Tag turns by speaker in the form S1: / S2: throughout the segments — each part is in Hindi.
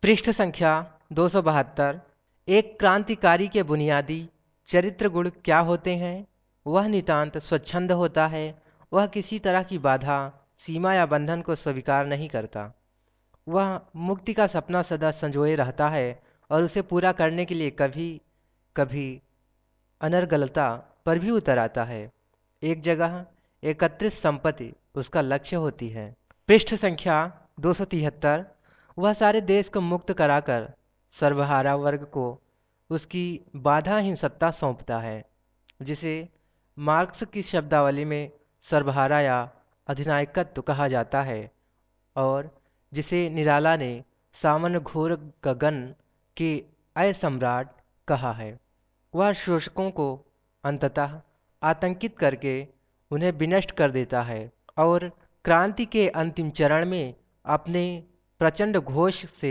S1: पृष्ठ संख्या 272। एक क्रांतिकारी के बुनियादी चरित्र गुण क्या होते हैं? वह नितांत स्वच्छंद होता है। वह किसी तरह की बाधा, सीमा या बंधन को स्वीकार नहीं करता। वह मुक्ति का सपना सदा संजोए रहता है और उसे पूरा करने के लिए कभी कभी अनर्गलता पर भी उतर आता है। एक जगह एकत्रित संपत्ति उसका लक्ष्य होती है। पृष्ठ संख्या 273। वह सारे देश को मुक्त कराकर सर्वहारा वर्ग को उसकी बाधाहीन सत्ता सौंपता है, जिसे मार्क्स की शब्दावली में सर्वहारा या अधिनायकत्व कहा जाता है और जिसे निराला ने सामन घोर गगन के अय सम्राट कहा है। वह शोषकों को अंततः आतंकित करके उन्हें विनष्ट कर देता है और क्रांति के अंतिम चरण में अपने प्रचंड घोष से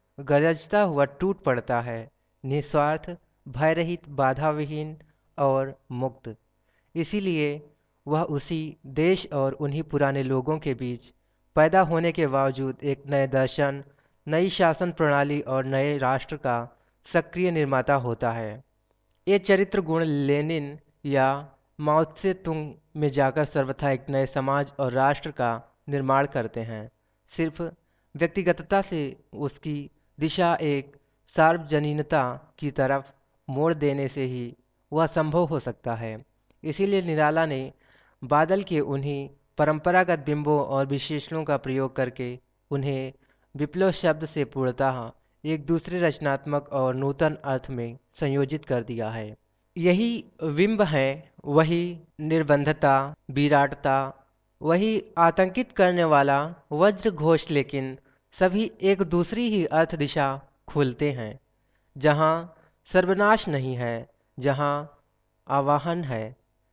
S1: गरजता हुआ टूट पड़ता है, निस्वार्थ, भयरहित, बाधाविहीन और मुक्त। इसीलिए वह उसी देश और उन्हीं पुराने लोगों के बीच पैदा होने के बावजूद एक नए दर्शन, नई शासन प्रणाली और नए राष्ट्र का सक्रिय निर्माता होता है। ये चरित्र गुण लेनिन या माओ त्से तुंग में जाकर सर्वथा एक नए समाज और राष्ट्र का निर्माण करते हैं। सिर्फ व्यक्तिगतता से उसकी दिशा एक सार्वजनीनता की तरफ मोड़ देने से ही वह संभव हो सकता है। इसीलिए निराला ने बादल के उन्हीं परंपरागत बिंबों और विशेषणों का प्रयोग करके उन्हें विप्लव शब्द से पूर्णतः एक दूसरे रचनात्मक और नूतन अर्थ में संयोजित कर दिया है। यही बिंब है, वही निर्बंधता, विराटता, वही आतंकित करने वाला वज्र घोष, लेकिन सभी एक दूसरी ही अर्थ दिशा खोलते हैं। जहाँ सर्वनाश नहीं है, जहाँ आवाहन है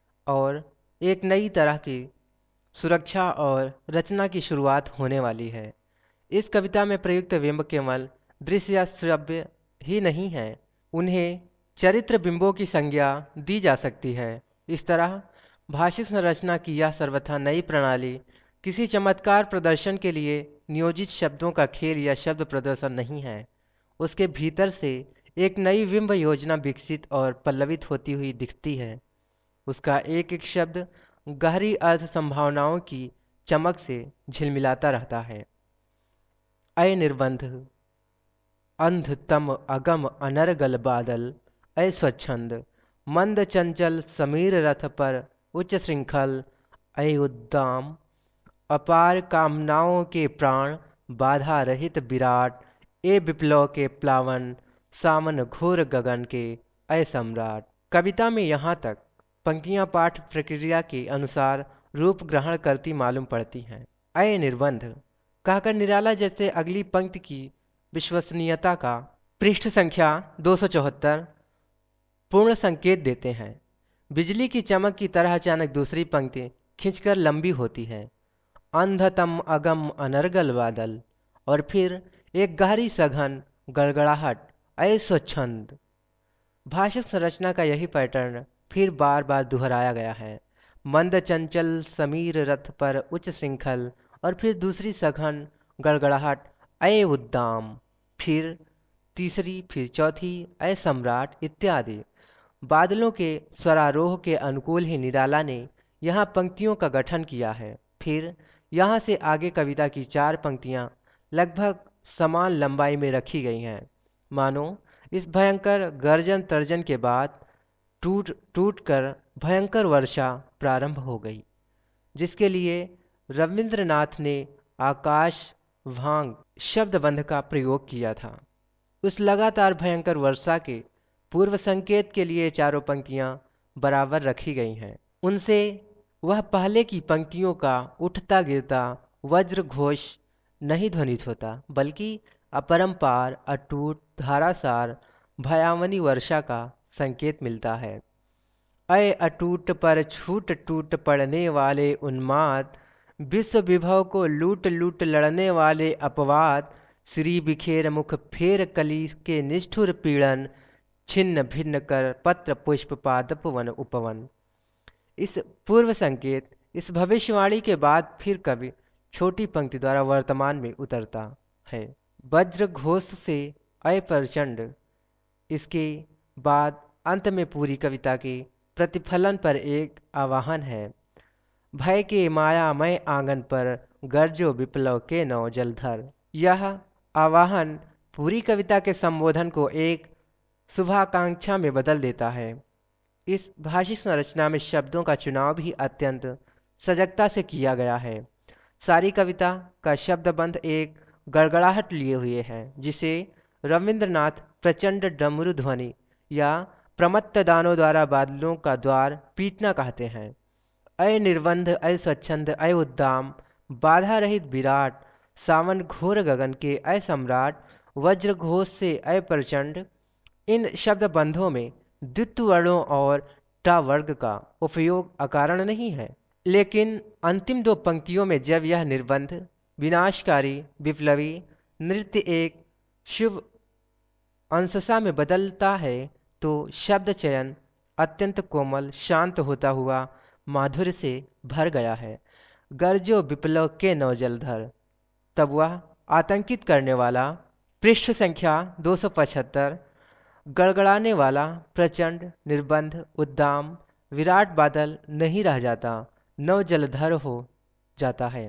S1: और एक नई तरह की सुरक्षा और रचना की शुरुआत होने वाली है। इस कविता में प्रयुक्त बिंब केवल दृश्य या श्रव्य ही नहीं है, उन्हें चरित्र बिंबों की संज्ञा दी जा सकती है। इस तरह भाषिक संरचना की यह सर्वथा नई प्रणाली किसी चमत्कार प्रदर्शन के लिए नियोजित शब्दों का खेल या शब्द प्रदर्शन नहीं है। उसके भीतर से एक नई बिंब योजना विकसित और पल्लवित होती हुई दिखती है। उसका एक एक शब्द गहरी अर्थ संभावनाओं की चमक से झिलमिलाता रहता है। अय निर्बंध, अंध तम अगम अनर्गल बादल, अय स्वच्छंद, मंद चंचल समीर रथ पर उच्च श्रृंखल, अय उद्दाम, अपार कामनाओं के प्राण, बाधा रहित विराट, ए विप्लव के प्लावन, सामन घोर गगन के, अय सम्राट। कविता में यहाँ तक पंक्तियाँ पाठ प्रक्रिया के अनुसार रूप ग्रहण करती मालूम पड़ती हैं। अय निर्बंध कहकर निराला जैसे अगली पंक्ति की विश्वसनीयता का पृष्ठ संख्या 274 पूर्ण संकेत देते हैं। बिजली की चमक की तरह अचानक दूसरी पंक्ति खिंचकर लंबी होती है। अंधतम अगम अनर्गल बादल, और फिर एक गहरी सघन गड़गड़ाहट, अय स्वच्छंद। भाषिक संरचना का यही पैटर्न फिर बार बार दोहराया गया है। मंद चंचल समीर रथ पर उच्च श्रृंखल, और फिर दूसरी सघन गड़गड़ाहट, अय उद्दाम, फिर तीसरी, फिर चौथी, अय सम्राट इत्यादि। बादलों के स्वरारोह के अनुकूल ही निराला ने यहाँ पंक्तियों का गठन किया है। फिर यहाँ से आगे कविता की 4 पंक्तियाँ लगभग समान लंबाई में रखी गई हैं, मानो इस भयंकर गर्जन तर्जन के बाद टूट टूट कर भयंकर वर्षा प्रारंभ हो गई, जिसके लिए रविंद्रनाथ ने आकाश भांग शब्दबंध का प्रयोग किया था। उस लगातार भयंकर वर्षा के पूर्व संकेत के लिए चारों पंक्तियां बराबर रखी गई हैं। उनसे वह पहले की पंक्तियों का उठता गिरता वज्र घोष नहीं ध्वनित होता, बल्कि अपरंपार, अटूट, धारासार, भयावनी वर्षा का संकेत मिलता है। अय अटूट पर छूट टूट पड़ने वाले उन्माद, विश्व विभव को लूट लूट लड़ने वाले अपवाद, श्री बिखेर मुख फेर कली के निष्ठुर पीड़न, छिन्न भिन्न कर पत्र पुष्प पादप वन उपवन। इस पूर्व संकेत, इस भविष्यवाणी के बाद फिर कवि छोटी पंक्ति द्वारा वर्तमान में उतरता है। वज्र घोष से अय प्रचंड। इसके बाद अंत में पूरी कविता के प्रतिफलन पर एक आवाहन है। भय के मायामय आंगन पर गरजो विप्लव के नौ जलधर। यह आवाहन पूरी कविता के संबोधन को एक शुभाकांक्षा में बदल देता है। इस भाषिक संरचना में शब्दों का चुनाव भी अत्यंत सजगता से किया गया है। सारी कविता का शब्दबंध एक गड़गड़ाहट लिए हुए है, जिसे रविंद्रनाथ प्रचंड डमरू ध्वनि या प्रमत्त दानों द्वारा बादलों का द्वार पीटना कहते हैं। अय निर्बंध, अय स्वच्छंद, अय उद्दाम, बाधा रहित विराट, सावन घोर गगन के अय सम्राट, वज्र घोष से अय प्रचंड। इन शब्द बंधों में द्वित्व वर्णों और टा वर्ग का उपयोग अकारण नहीं है, लेकिन अंतिम दो पंक्तियों में जब यह निर्बंध विनाशकारी विप्लवी नृत्य एक शुभ अंशसा में बदलता है, तो शब्द चयन अत्यंत कोमल शांत होता हुआ माधुर्य से भर गया है। गरजो विप्लव के नौ जलधर। तब वह आतंकित करने वाला पृष्ठ संख्या 275 गड़गड़ाने वाला प्रचंड निर्बंध उद्दाम विराट बादल नहीं रह जाता, नव जलधर हो जाता है।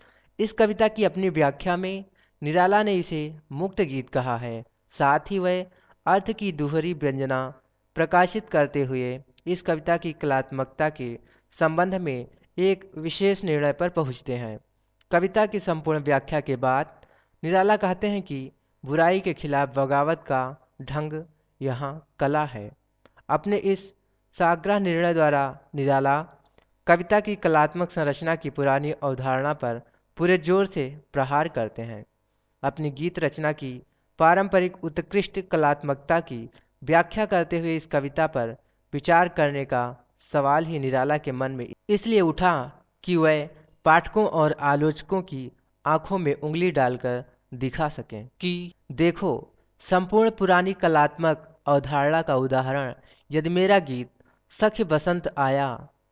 S1: इस कविता की अपनी व्याख्या में निराला ने इसे मुक्त गीत कहा है। साथ ही वह अर्थ की दुहरी व्यंजना प्रकाशित करते हुए इस कविता की कलात्मकता के संबंध में एक विशेष निर्णय पर पहुंचते हैं। कविता की संपूर्ण व्याख्या के बाद निराला कहते हैं कि बुराई के खिलाफ बगावत का ढंग यहाँ कला है। अपने इस साग्रह निर्णय द्वारा निराला कविता की कलात्मक संरचना की पुरानी अवधारणा पर पूरे जोर से प्रहार करते हैं। अपनी गीत रचना की पारंपरिक उत्कृष्ट कलात्मकता की व्याख्या करते हुए इस कविता पर विचार करने का सवाल ही निराला के मन में इसलिए उठा कि वह पाठकों और आलोचकों की आंखों में उंगली डालकर दिखा सकें कि देखो, संपूर्ण पुरानी कलात्मक अवधारणा का उदाहरण यदि मेरा गीत सख्य बसंत आया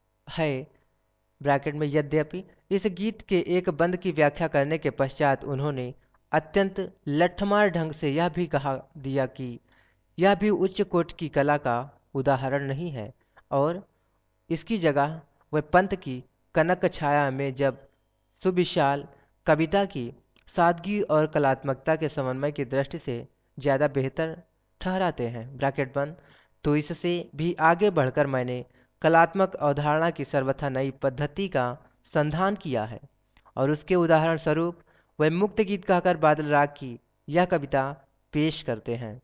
S1: है ब्रैकेट में। यद्यपि इस गीत के एक बंद की व्याख्या करने के पश्चात उन्होंने अत्यंत लठमार ढंग से यह भी कहा दिया कि यह भी उच्च कोटि की कला का उदाहरण नहीं है, और इसकी जगह वह पंत की कनक छाया में जब सुविशाल कविता की सादगी और कलात्मकता के समन्वय की दृष्टि से ज़्यादा बेहतर ठहराते हैं ब्रैकेट बंद। तो इससे भी आगे बढ़कर मैंने कलात्मक अवधारणा की सर्वथा नई पद्धति का संधान किया है, और उसके उदाहरण स्वरूप वह मुक्त गीत कहकर बादल राग की यह कविता पेश करते हैं।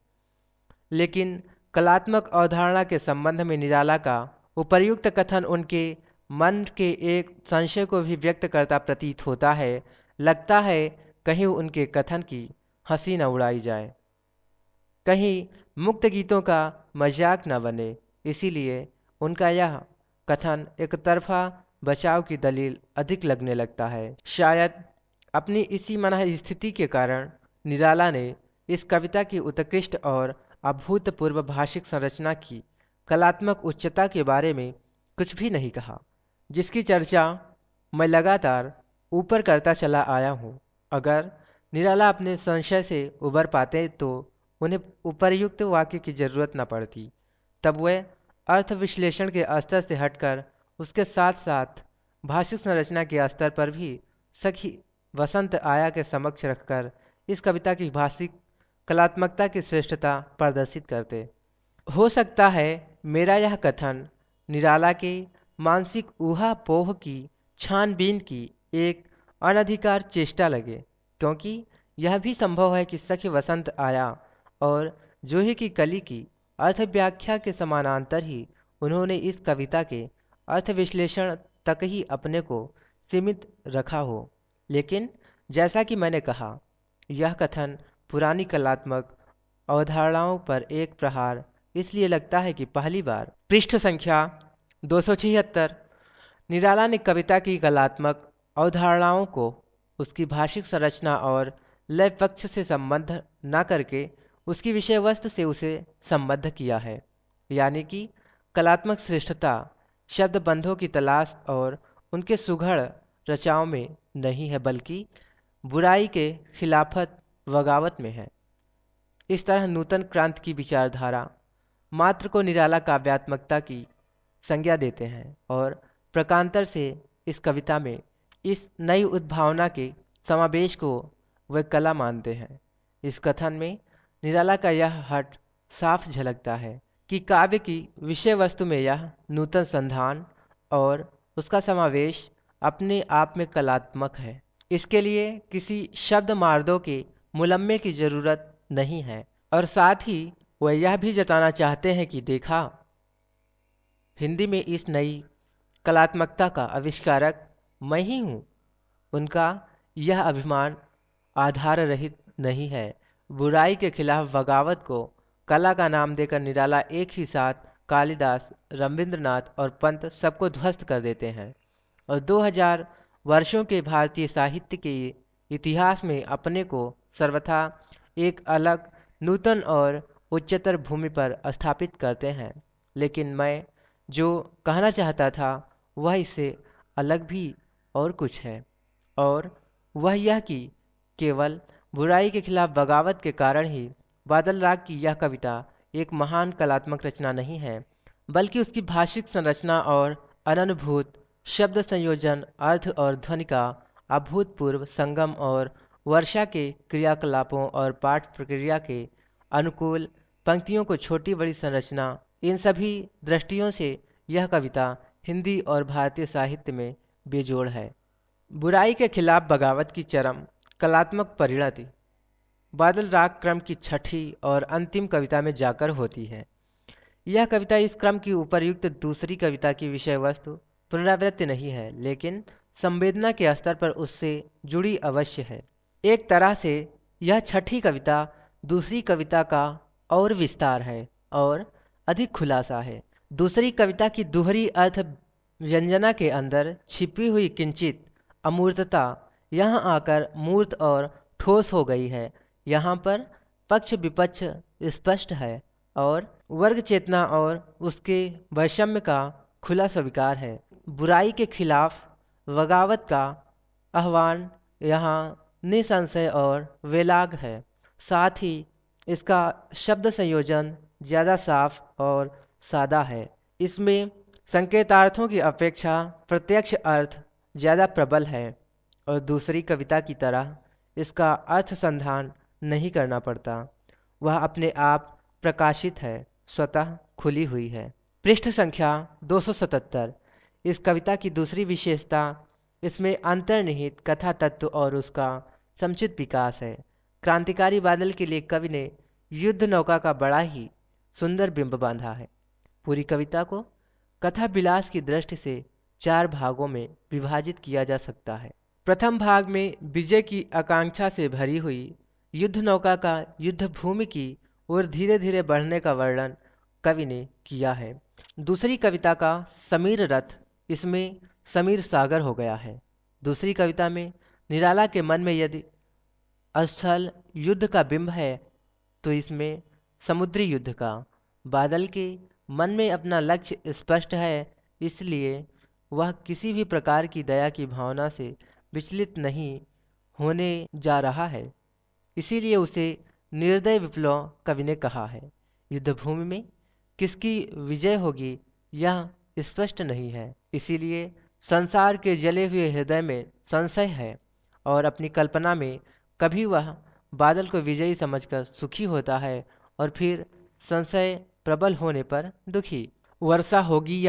S1: लेकिन कलात्मक अवधारणा के संबंध में निराला का उपर्युक्त कथन उनके मन के एक संशय को भी व्यक्त करता प्रतीत होता है। लगता है कहीं उनके कथन की हंसी न उड़ाई जाए, कहीं मुक्त गीतों का मजाक न बने, इसीलिए उनका यह कथन एक तरफा बचाव की दलील अधिक लगने लगता है। शायद अपनी इसी मनः स्थिति के कारण निराला ने इस कविता की उत्कृष्ट और अभूतपूर्व भाषिक संरचना की कलात्मक उच्चता के बारे में कुछ भी नहीं कहा, जिसकी चर्चा मैं लगातार ऊपर करता चला आया हूँ। अगर निराला अपने संशय से उबर पाते तो उन्हें उपर्युक्त वाक्य की जरूरत न पड़ती। तब वह अर्थ विश्लेषण के स्तर से हटकर उसके साथ साथ भाषिक संरचना के स्तर पर भी सखी वसंत आया के समक्ष रखकर इस कविता की भाषिक कलात्मकता की श्रेष्ठता प्रदर्शित करते। हो सकता है मेरा यह कथन निराला के मानसिक ऊहापोह की छानबीन की एक अनधिकार चेष्टा लगे, क्योंकि यह भी संभव है कि सखी वसंत आया और जूही की कली की अर्थ व्याख्या के समानांतर ही उन्होंने इस कविता के अर्थ विश्लेषण तक ही अपने को सीमित रखा हो। लेकिन जैसा कि मैंने कहा, यह कथन पुरानी कलात्मक अवधारणाओं पर एक प्रहार इसलिए लगता है कि पहली बार पृष्ठ संख्या 276 निराला ने कविता की कलात्मक अवधारणाओं को उसकी भाषिक संरचना और लय पक्ष से संबद्ध न करके उसकी विषय वस्तु से उसे संबद्ध किया है। यानी कि कलात्मक श्रेष्ठता शब्द बंधों की तलाश और उनके सुघड़ रचाओं में नहीं है, बल्कि बुराई के खिलाफत बगावत में है। इस तरह नूतन क्रांति की विचारधारा मात्र को निराला काव्यात्मकता की संज्ञा देते हैं और प्रकांतर से इस कविता में इस नई उद्भावना के समावेश को वे कला मानते हैं। इस कथन में निराला का यह हट साफ झलकता है कि काव्य की विषय वस्तु में यह नूतन संधान और उसका समावेश अपने आप में कलात्मक है। इसके लिए किसी शब्द मार्दों के मुलम्मे की जरूरत नहीं है और साथ ही वह यह भी जताना चाहते हैं कि देखा, हिंदी में इस नई कलात्मकता का आविष्कारक मैं ही हूँ। उनका यह अभिमान आधार रहित नहीं है। बुराई के खिलाफ बगावत को कला का नाम देकर निराला एक ही साथ कालिदास, रविंद्रनाथ और पंत सबको ध्वस्त कर देते हैं और 2000 वर्षों के भारतीय साहित्य के इतिहास में अपने को सर्वथा एक अलग, नूतन और उच्चतर भूमि पर स्थापित करते हैं। लेकिन मैं जो कहना चाहता था वह इससे अलग भी और कुछ है, और वह यह कि केवल बुराई के खिलाफ बगावत के कारण ही बादल राग की यह कविता एक महान कलात्मक रचना नहीं है, बल्कि उसकी भाषिक संरचना और अननुभूत शब्द संयोजन, अर्थ और ध्वनि का अभूतपूर्व संगम और वर्षा के क्रियाकलापों और पाठ प्रक्रिया के अनुकूल पंक्तियों को छोटी बड़ी संरचना, इन सभी दृष्टियों से यह कविता हिंदी और भारतीय साहित्य में बेजोड़ है। बुराई के खिलाफ बगावत की चरम कलात्मक परिणति बादल राग क्रम की छठी और अंतिम कविता में जाकर होती है। यह कविता इस क्रम की उपर्युक्त दूसरी कविता की विषय वस्तु पुनरावृत्ति नहीं है, लेकिन संवेदना के स्तर पर उससे जुड़ी अवश्य है। एक तरह से यह छठी कविता दूसरी कविता का और विस्तार है और अधिक खुलासा है। दूसरी कविता की दोहरी अर्थ व्यंजना के अंदर छिपी हुई किंचित अमूर्तता यहाँ आकर मूर्त और ठोस हो गई है। यहाँ पर पक्ष विपक्ष स्पष्ट है और वर्ग चेतना और उसके वैषम्य का खुला स्वीकार है। बुराई के खिलाफ बगावत का आह्वान यहाँ निसंशय और वेलाग है। साथ ही इसका शब्द संयोजन ज़्यादा साफ और सादा है। इसमें संकेतार्थों की अपेक्षा प्रत्यक्ष अर्थ ज़्यादा प्रबल है और दूसरी कविता की तरह इसका अर्थ संधान नहीं करना पड़ता। वह अपने आप प्रकाशित है, स्वतः खुली हुई है। पृष्ठ संख्या 277। इस कविता की दूसरी विशेषता इसमें अंतर्निहित कथा तत्व और उसका समुचित विकास है। क्रांतिकारी बादल के लिए कवि ने युद्ध नौका का बड़ा ही सुंदर बिंब बांधा है। पूरी कविता को कथा विलास की दृष्टि से 4 भागों में विभाजित किया जा सकता है। प्रथम भाग में विजय की आकांक्षा से भरी हुई युद्ध नौका का युद्ध भूमि की ओर धीरे धीरे बढ़ने का वर्णन कवि ने किया है। दूसरी कविता का समीर रथ इसमें समीर सागर हो गया है। दूसरी कविता में निराला के मन में यदि स्थल युद्ध का बिंब है तो इसमें समुद्री युद्ध का। बादल के मन में अपना लक्ष्य स्पष्ट है, इसलिए वह किसी भी प्रकार की दया की भावना से विचलित नहीं होने जा रहा है। इसीलिए उसे निर्दय विप्लव कवि ने कहा है। युद्धभूमि में किसकी विजय होगी यह स्पष्ट नहीं है, इसीलिए संसार के जले हुए हृदय में संशय है और अपनी कल्पना में कभी वह बादल को विजयी समझकर सुखी होता है और फिर संशय प्रबल होने पर दुखी। वर्षा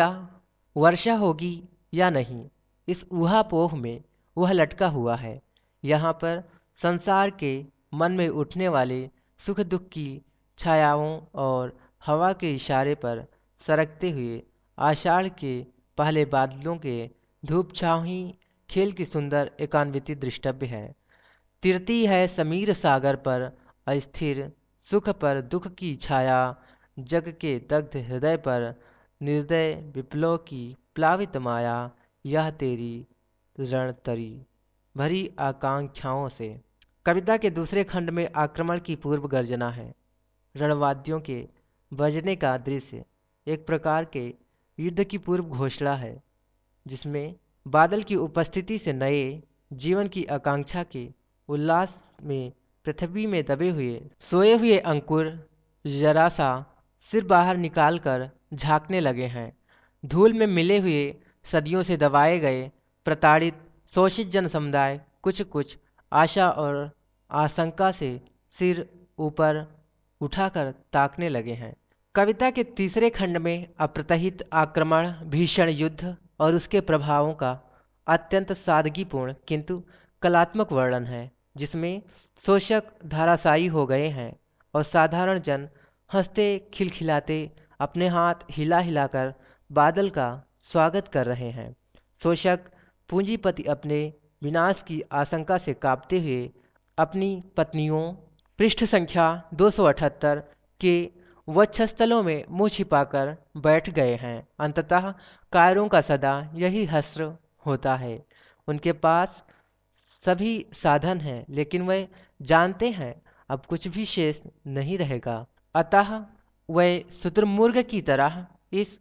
S1: होगी या नहीं, इस ऊहापोह में वह लटका हुआ है। यहाँ पर संसार के मन में उठने वाले सुख दुख की छायाओं और हवा के इशारे पर सरकते हुए आषाढ़ के पहले बादलों के धूप छाँव ही खेल की सुंदर एकान्विति दृष्टव्य है। तिरती है समीर सागर पर अस्थिर, सुख पर दुख की छाया, जग के दग्ध हृदय पर निर्दय विप्लव की प्लावित माया, यह तेरी रणतरी भरी आकांक्षाओं से। कविता के दूसरे खंड में आक्रमण की पूर्व गर्जना है। रणवाद्यों के बजने का दृश्य एक प्रकार के युद्ध की पूर्व घोषणा है, जिसमें बादल की उपस्थिति से नए जीवन की आकांक्षा के उल्लास में पृथ्वी में दबे हुए सोए हुए अंकुर जरा सा सिर बाहर निकालकर झांकने लगे हैं। धूल में मिले हुए सदियों से दबाए गए प्रताड़ित शोषित जन समुदाय कुछ कुछ आशा और आशंका से सिर ऊपर उठाकर ताकने लगे हैं। कविता के तीसरे खंड में अप्रत्याशित आक्रमण, भीषण युद्ध और उसके प्रभावों का अत्यंत सादगीपूर्ण किंतु कलात्मक वर्णन है, जिसमें शोषक धराशायी हो गए हैं और साधारण जन हंसते खिलखिलाते अपने हाथ हिला हिलाकर बादल का स्वागत कर रहे हैं। शोषक पूंजीपति अपने विनाश की आशंका से कांपते हुए अपनी पत्नियों पृष्ठ संख्या 278 के वक्षस्थलों में मुंह छिपाकर बैठ गए हैं। अंततः कायरों का सदा यही हश्र होता है। उनके पास सभी साधन हैं, लेकिन वे जानते हैं अब कुछ भी शेष नहीं रहेगा। अतः वे शुतुरमुर्ग की तरह इस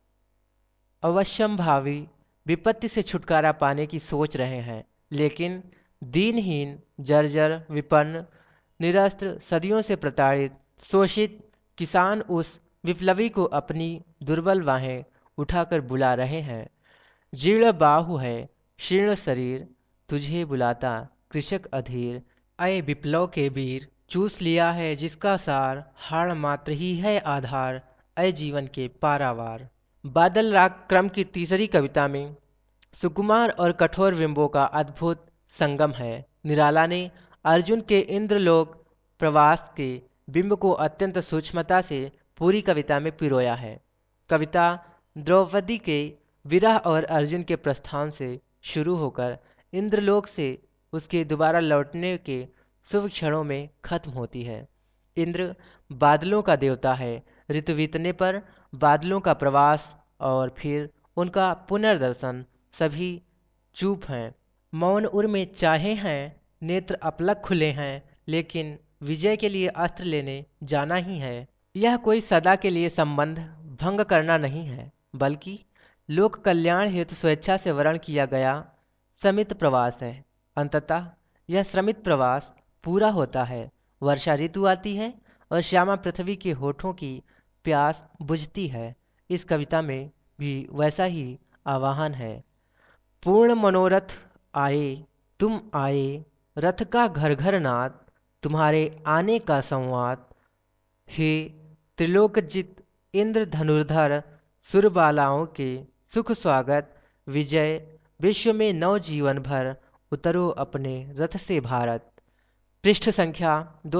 S1: अवश्यंभावी विपत्ति से छुटकारा पाने की सोच रहे हैं। लेकिन दीनहीन, जर्जर, विपन्न, निरस्त्र, सदियों से प्रताड़ित, शोषित किसान उस विप्लवी को अपनी दुर्बल बाहें उठाकर बुला रहे हैं। जीर्ण बाहु है, शीर्ण शरीर, तुझे बुलाता कृषक अधीर। अय विप्लव के वीर, चूस लिया है जिसका सार, हाड़ मात्र ही है आधार, अय जीवन के पारावार। बादल राग क्रम की तीसरी कविता में सुकुमार और कठोर बिंबों का अद्भुत संगम है। निराला ने अर्जुन के इंद्रलोक प्रवास के बिंब को अत्यंत सूक्ष्मता से पूरी कविता में पिरोया है। कविता द्रौपदी के विरह और अर्जुन के प्रस्थान से शुरू होकर इंद्रलोक से उसके दोबारा लौटने के शुभ क्षणों में खत्म होती है। इंद्र बादलों का देवता है। ऋतु बीतने पर बादलों का प्रवास और फिर उनका पुनर्दर्शन, सभी चुप हैं, मौन उर में चाहे हैं, नेत्र अपलक खुले हैं, लेकिन विजय के लिए अस्त्र लेने जाना ही है। यह कोई सदा के लिए संबंध भंग करना नहीं है, बल्कि लोक कल्याण हेतु स्वेच्छा से वर्ण किया गया श्रमित प्रवास है। अंततः यह श्रमित प्रवास पूरा होता है, वर्षा ऋतु आती है और श्यामा पृथ्वी के होठों की प्यास बुझती है। इस कविता में भी वैसा ही आवाहन है। पूर्ण मनोरथ आए, तुम आए, रथ का घर घर नाद, तुम्हारे आने का संवाद। हे त्रिलोकजित इंद्र धनुर्धर, सुरबालाओं के सुख स्वागत, विजय विश्व में नव जीवन भर, उतरो अपने रथ से भारत। पृष्ठ संख्या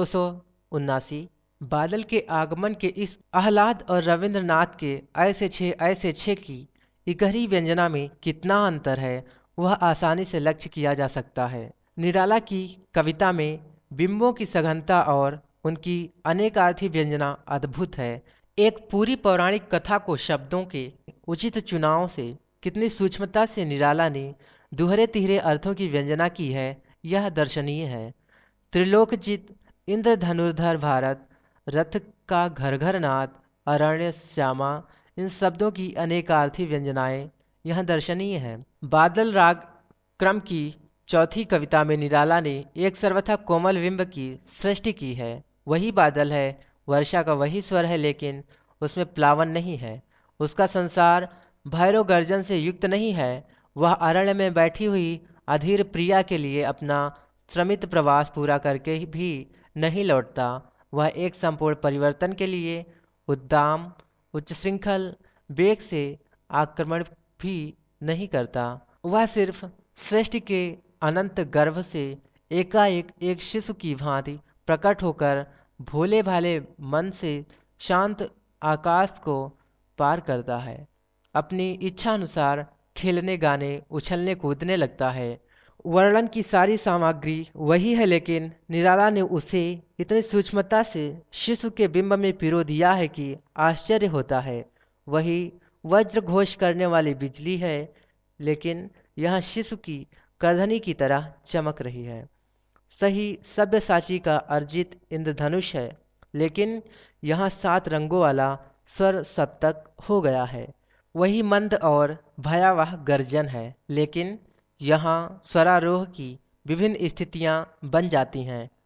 S1: 279। बादल के आगमन के इस आह्लाद और रविंद्रनाथ के ऐसे छे की इकहरी व्यंजना में कितना अंतर है, वह आसानी से लक्ष्य किया जा सकता है। निराला की कविता में बिंबों की सघनता और उनकी अनेकार्थी व्यंजना अद्भुत है। एक पूरी पौराणिक कथा को शब्दों के उचित चुनाव से कितनी सूक्ष्मता से निराला ने दुहरे तिहरे अर्थों की व्यंजना की है, यह दर्शनीय है। त्रिलोकजित इंद्र धनुर्धर भारत, रथ का घर घर नाद, अरण्य श्यामा, इन शब्दों की अनेकार्थी व्यंजनाएं यह दर्शनीय है। बादल राग क्रम की चौथी कविता में निराला ने एक सर्वथा कोमल बिंब की सृष्टि की है। वही बादल है, वर्षा का वही स्वर है, लेकिन उसमें प्लावन नहीं है। उसका संसार भैरव गर्जन से युक्त नहीं है। वह अरण्य में बैठी हुई अधीर प्रिया के लिए अपना श्रमित प्रवास पूरा करके भी नहीं लौटता। वह एक संपूर्ण परिवर्तन के लिए उद्दाम उच्च श्रृंखल वेग से आक्रमण भी नहीं करता। वह सिर्फ सृष्टि के अनंत गर्भ से एकाएक एक शिशु की भांति प्रकट होकर भोले भाले मन से शांत आकाश को पार करता है। अपनी इच्छा अनुसार खेलने, गाने, उछलने कूदने लगता है। वर्णन की सारी सामग्री वही है, लेकिन निराला ने उसे इतनी सूक्ष्मता से शिशु के बिंब में पिरो दिया है कि आश्चर्य होता है। वही वज्र घोष करने वाली बिजली है, लेकिन यह शिशु की करधनी की तरह चमक रही है। सही सब्यसाची का अर्जित इंद्रधनुष है, लेकिन यहाँ 7 रंगों वाला स्वर सप्तक हो गया है। वही मंद और भयावह गर्जन है, लेकिन यहाँ स्वरारोह की विभिन्न स्थितियाँ बन जाती हैं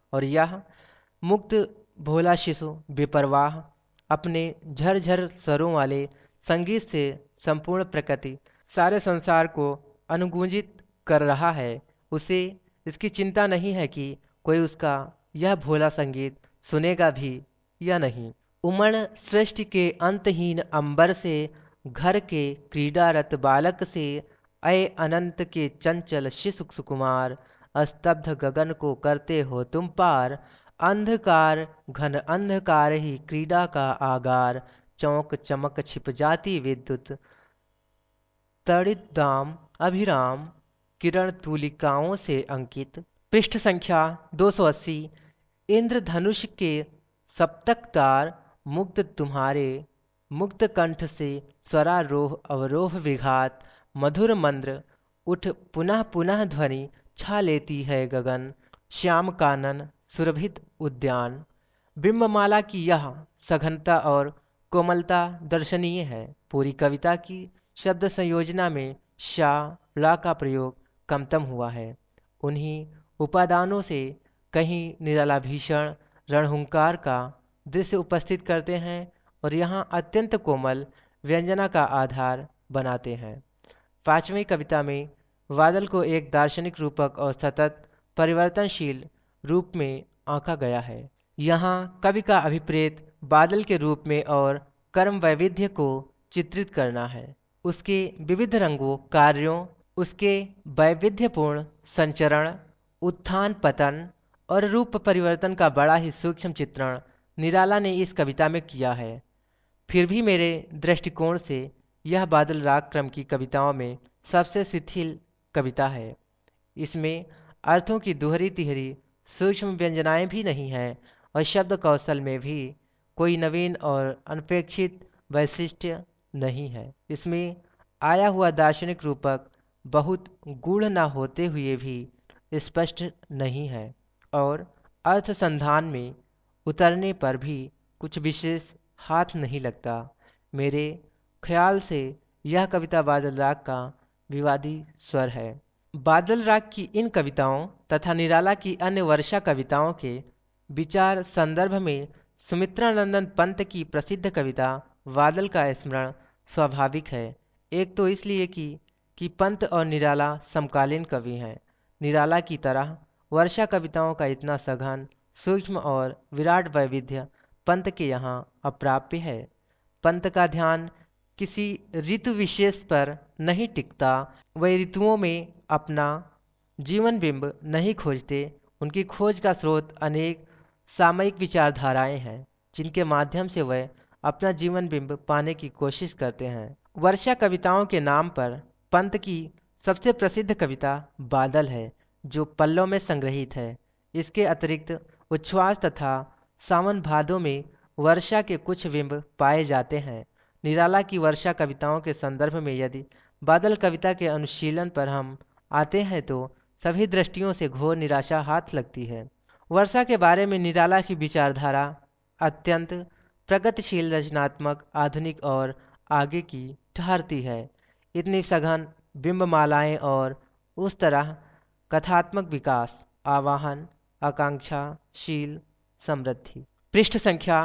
S1: और यह मुक्त भोला शिशु बेपरवाह अपने झरझर स्वरों वाले संगीत से संपूर्ण प्रकृति सारे संसार को अनुगूंजित कर रहा है। उसे इसकी चिंता नहीं है कि कोई उसका यह भोला संगीत सुनेगा भी या नहीं। उमड़ सृष्टि के अंतहीन अंबर से, घर के क्रीडारत बालक से, अय अनंत के चंचल शिशु सुकुमार, स्तब्ध गगन को करते हो तुम पार। अंधकार घन अंधकार ही क्रीड़ा का आगार, चौक चमक छिप जाती विद्युत, तड़ित दाम अभिराम किरण तूलिकाओं से अंकित। पृष्ठ संख्या 280। इंद्रधनुष के सप्तक तार, मुक्त तुम्हारे मुक्त कंठ से, स्वरारोह अवरोह विघात, मधुर मंद्र उठ पुनः पुनः ध्वनि छा लेती है गगन। श्याम कानन सुरभित उद्यान। बिंबमाला की यह सघनता और कोमलता दर्शनीय है। पूरी कविता की शब्द संयोजना में शा ला का प्रयोग कमतम हुआ है। उन्हीं उपादानों से कहीं निराला भीषण रणहुंकार का दृश्य उपस्थित करते हैं और यहाँ अत्यंत कोमल व्यंजना का आधार बनाते हैं। पांचवी कविता में बादल को एक दार्शनिक रूपक और सतत परिवर्तनशील रूप में आंका गया है। यहाँ कवि का अभिप्रेत बादल के रूप में और कर्म वैविध्य को चित्रित करना है। उसके विविध रंगों, कार्यों, उसके वैविध्यपूर्ण संचरण, उत्थान पतन और रूप परिवर्तन का बड़ा ही सूक्ष्म चित्रण निराला ने इस कविता में किया है। फिर भी मेरे दृष्टिकोण से यह बादल राग क्रम की कविताओं में सबसे शिथिल कविता है। इसमें अर्थों की दोहरी तिहरी सूक्ष्म व्यंजनाएं भी नहीं हैं और शब्द कौशल में भी कोई नवीन और अनपेक्षित वैशिष्ट्य नहीं है। इसमें आया हुआ दार्शनिक रूपक बहुत गूढ़ न होते हुए भी स्पष्ट नहीं है और अर्थ संधान में उतरने पर भी कुछ विशेष हाथ नहीं लगता। मेरे ख्याल से यह कविता बादल राग का विवादी स्वर है। बादल राग की इन कविताओं तथा निराला की अन्य वर्षा कविताओं के विचार संदर्भ में सुमित्रानंदन पंत की प्रसिद्ध कविता बादल का स्मरण स्वाभाविक है। एक तो इसलिए कि पंत और निराला समकालीन कवि हैं। निराला की तरह वर्षा कविताओं का इतना सघन, सूक्ष्म और विराट वैविध्य पंत के यहाँ अप्राप्य है। पंत का ध्यान किसी ऋतु विशेष पर नहीं टिकता। वे ऋतुओं में अपना जीवन बिंब नहीं खोजते। उनकी खोज का स्रोत अनेक सामयिक विचारधाराएं हैं जिनके माध्यम से वे अपना जीवन बिंब पाने की कोशिश करते हैं। वर्षा कविताओं के नाम पर पंत की सबसे प्रसिद्ध कविता बादल है जो पल्लों में संग्रहित है। इसके अतिरिक्त उच्छ्वास तथा सावन भादों में वर्षा के कुछ बिंब पाए जाते हैं। निराला की वर्षा कविताओं के संदर्भ में यदि बादल कविता के अनुशीलन पर हम आते हैं तो सभी दृष्टियों से घोर निराशा हाथ लगती है। वर्षा के बारे में निराला की विचारधारा अत्यंत प्रगतिशील, रचनात्मक, आधुनिक और आगे की ठहरती है। इतनी सघन बिंबमालाएं और उस तरह कथात्मक विकास, आवाहन, आकांक्षाशील समृद्धि। पृष्ठ संख्या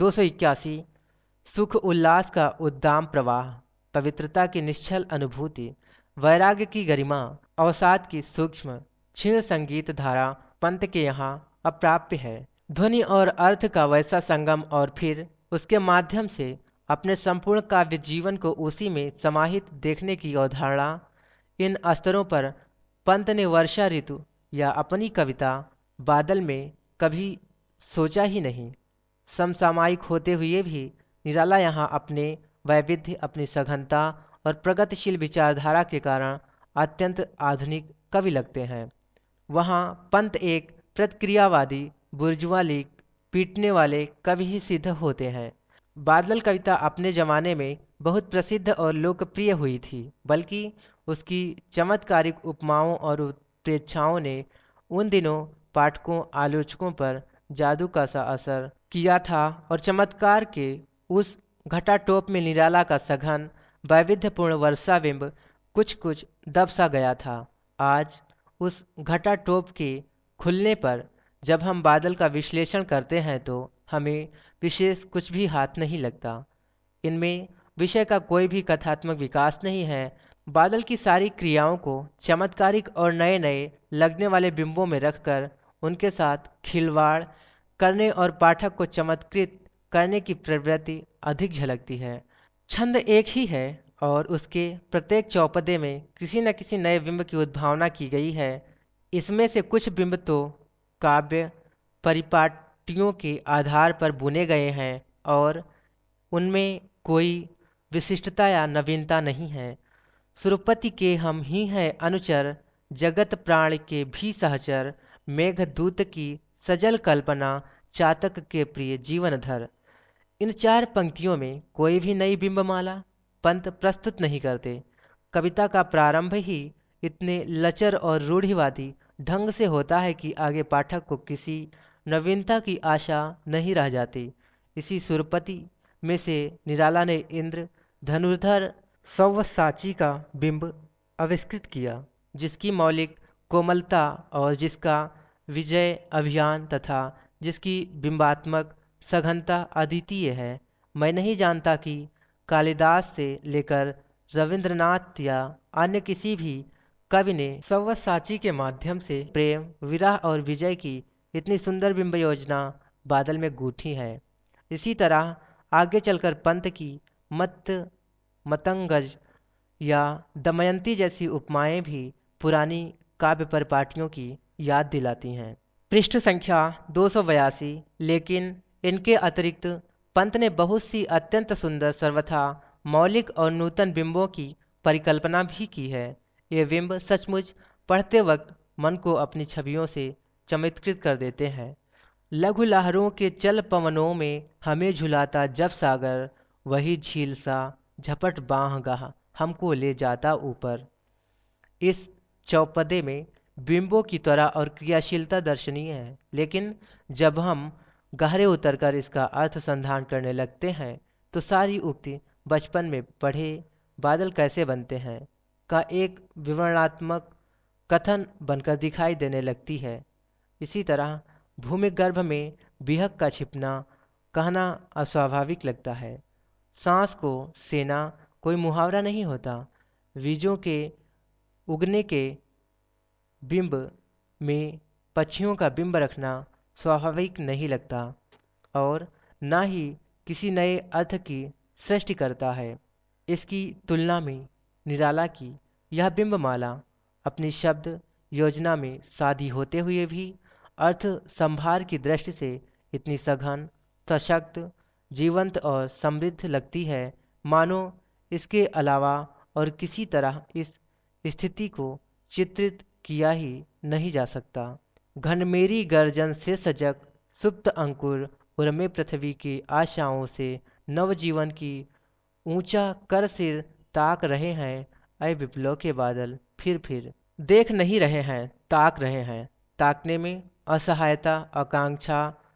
S1: 281। सुख उल्लास का उद्दाम प्रवाह, पवित्रता की निश्चल अनुभूति, वैराग्य की गरिमा, अवसाद की सूक्ष्म क्षीण संगीत धारा पंत के यहाँ अप्राप्य है। ध्वनि और अर्थ का वैसा संगम और फिर उसके माध्यम से अपने संपूर्ण काव्य जीवन को उसी में समाहित देखने की अवधारणा, इन स्तरों पर पंत ने वर्षा ऋतु या अपनी कविता बादल में कभी सोचा ही नहीं। समसामयिक होते हुए भी निराला यहाँ अपने वैविध्य, अपनी सघनता और प्रगतिशील विचारधारा के कारण अत्यंत आधुनिक कवि लगते हैं। वहाँ पंत एक प्रतिक्रियावादी, बुर्जुआ लीग पीटने वाले कवि ही सिद्ध होते हैं। बादल कविता अपने जमाने में बहुत प्रसिद्ध और लोकप्रिय हुई थी, बल्कि उसकी चमत्कारिक उपमाओं और उत्प्रेक्षाओं ने उन दिनों पाठकों, आलोचकों पर जादू का सा असर किया था और चमत्कार के उस घटाटोप में निराला का सघन वैविध्यपूर्ण वर्षाबिंब कुछ कुछ दब सा गया था। आज उस घटाटोप के खुलने पर जब हम बादल का विश्लेषण करते हैं तो हमें विशेष कुछ भी हाथ नहीं लगता। इनमें विषय का कोई भी कथात्मक विकास नहीं है। बादल की सारी क्रियाओं को चमत्कारिक और नए नए लगने वाले बिंबों में रखकर उनके साथ खिलवाड़ करने और पाठक को चमत्कृत करने की प्रवृत्ति अधिक झलकती है। छंद एक ही है और उसके प्रत्येक चौपदे में किसी न किसी नए बिंब की उद्भावना की गई है। इसमें से कुछ बिंब तो काव्य परिपाटियों के आधार पर बुने गए हैं और उनमें कोई विशिष्टता या नवीनता नहीं है। सुरपति के हम ही हैं अनुचर, जगत प्राण के भी सहचर, मेघदूत की सजल कल्पना, चातक के प्रिय जीवनधर। इन चार पंक्तियों में कोई भी नई बिंबमाला पंत प्रस्तुत नहीं करते। कविता का प्रारंभ ही इतने लचर और रूढ़िवादी ढंग से होता है कि आगे पाठक को किसी नवीनता की आशा नहीं रह जाती। इसी सुरपति में से निराला ने इंद्र धनुर्धर सव्यसाची का बिंब आविष्कृत किया, जिसकी मौलिक कोमलता और जिसका विजय अभियान तथा जिसकी बिंबात्मक सघनता अद्वितीय है। मैं नहीं जानता कि कालिदास से लेकर रविंद्रनाथ या अन्य किसी भी कवि ने सव्यसाची के माध्यम से प्रेम विरह और विजय की इतनी सुंदर बिंब योजना बादल में गूंथी है। इसी तरह आगे चलकर पंत की मत मतंगज या दमयंती जैसी उपमाएं भी पुरानी काव्य परिपाटियों की याद दिलाती हैं। पृष्ठ संख्या 282। लेकिन इनके अतिरिक्त पंत ने बहुत सी अत्यंत सुंदर सर्वथा मौलिक और नूतन बिंबों की परिकल्पना भी की है। ये बिंब सचमुच पढ़ते वक्त मन को अपनी छवियों से चमत्कृत कर देते हैं। लघु लहरों के चल पवनों में हमें झुलाता जब सागर, वही झील सा झपट बाँह गाह हमको ले जाता ऊपर। इस चौपदे में बिंबों की त्वरा और क्रियाशीलता दर्शनीय है, लेकिन जब हम गहरे उतरकर इसका अर्थ संधान करने लगते हैं तो सारी उक्ति बचपन में पढ़े बादल कैसे बनते हैं का एक विवरणात्मक कथन बनकर दिखाई देने लगती है। इसी तरह भूमिगर्भ में बिहक का छिपना कहना अस्वाभाविक लगता है। सांस को सेना कोई मुहावरा नहीं होता। बीजों के उगने के बिंब में पक्षियों का बिंब रखना स्वाभाविक नहीं लगता और न ही किसी नए अर्थ की सृष्टि करता है। इसकी तुलना में निराला की यह बिंबमाला अपनी शब्द योजना में सादी होते हुए भी अर्थ संभार की दृष्टि से इतनी सघन, सशक्त, जीवंत और समृद्ध लगती है, मानो इसके अलावा और किसी तरह इस स्थिति को चित्रित किया ही नहीं जा सकता। घनमेरी गर्जन से सजग सुप्त अंकुर उर्मे पृथ्वी की आशाओं से नवजीवन की ऊंचा कर सिर ताक रहे हैं। अय विप्लव के बादल फिर देख नहीं रहे हैं, ताक रहे हैं। ताकने में असहायता, आकांक्षा,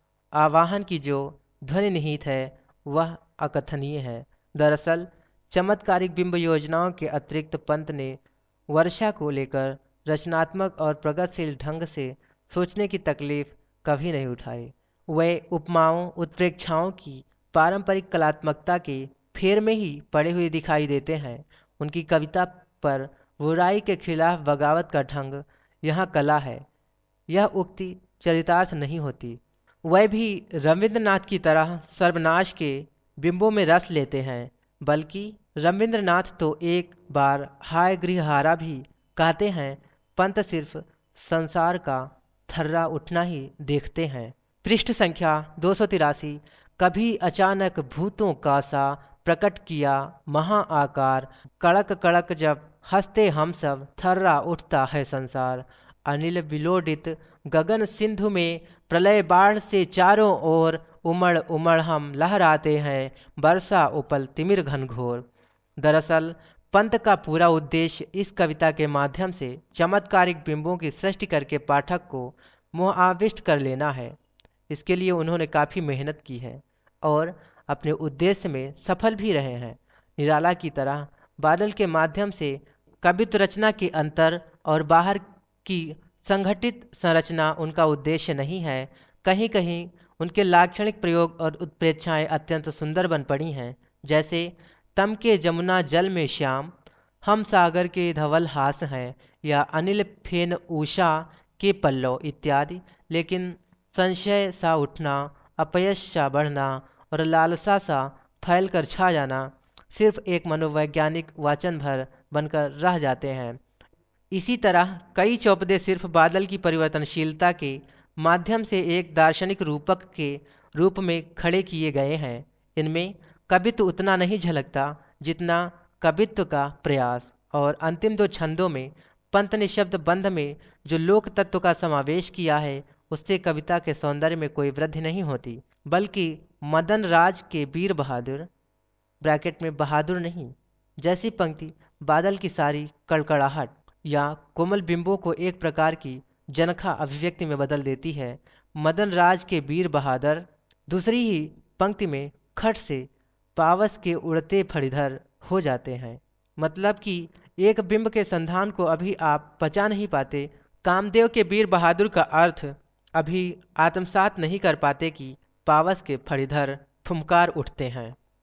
S1: आवाहन की जो ध्वनि निहित है वह अकथनीय है। दरअसल चमत्कारिक बिंब योजनाओं के अतिरिक्त पंत ने वर्षा को लेकर रचनात्मक और प्रगतिशील ढंग से सोचने की तकलीफ कभी नहीं उठाई। वे उपमाओं उत्प्रेक्षाओं की पारंपरिक कलात्मकता के फेर में ही पड़े हुए दिखाई देते हैं। उनकी कविता पर बुराई के खिलाफ बगावत का ढंग यहाँ कला है। यह उक्ति चरितार्थ नहीं होती। वह भी रविंद्रनाथ की तरह सर्वनाश के बिंबों में रस लेते हैं, बल्कि रविंद्रनाथ तो एक बार हाय गृहहारा भी कहते हैं। पंत सिर्फ संसार का थर्रा उठना ही देखते हैं। पृष्ठ संख्या 283। कभी अचानक भूतों का सा प्रकट किया महा आकार, कड़क कड़क जब हंसते हम सब थर्रा उठता है संसार। अनिल विलोडित गगन सिंधु में प्रलय बाढ़ से चारों ओर उमड़ उमड़ हम लहराते हैं, बरसा उपल तिमिर घनघोर। दरअसल पंत का पूरा उद्देश्य इस कविता के माध्यम से चमत्कारिक बिंबों की सृष्टि करके पाठक को मोहाविष्ट कर लेना है। इसके लिए उन्होंने काफ़ी मेहनत की है और अपने उद्देश्य में सफल भी रहे हैं। निराला की तरह बादल के माध्यम से कवित्व रचना के अंतर और बाहर की संगठित संरचना उनका उद्देश्य नहीं है। कहीं कहीं उनके लाक्षणिक प्रयोग और उत्प्रेक्षाएं अत्यंत सुंदर बन पड़ी हैं, जैसे तम के जमुना जल में श्याम, हम सागर के धवल हास हैं, या अनिल फेन उषा के पल्लव इत्यादि। लेकिन संशय सा उठना, अपयश सा बढ़ना और लालसा सा फैल कर छा जाना सिर्फ एक मनोवैज्ञानिक वाचन भर बनकर रह जाते हैं। इसी तरह कई चौपदे सिर्फ बादल की परिवर्तनशीलता के माध्यम से एक दार्शनिक रूपक के रूप में खड़े किए गए हैं। इनमें कवित्व उतना नहीं झलकता जितना कवित्व का प्रयास। और अंतिम दो छंदों में पंत ने शब्द बंध में जो लोक तत्व का समावेश किया है, उससे कविता के सौंदर्य में कोई वृद्धि नहीं होती, बल्कि मदन राज के वीर बहादुर ब्रैकेट में बहादुर नहीं जैसी पंक्ति बादल की सारी कड़कड़ाहट या कोमल बिंबों को एक प्रकार की जनखा अभिव्यक्ति में बदल देती है। मदन राज के वीर बहादुर दूसरी ही पंक्ति में खट से पावस के उड़ते फणिधर हो जाते हैं। मतलब कि एक बिंब के संधान को अभी आप पचा नहीं पाते, कामदेव के वीर बहादुर का अर्थ अभी आत्मसात नहीं कर पाते कि पावस के फणिधर फुमकार उठते हैं।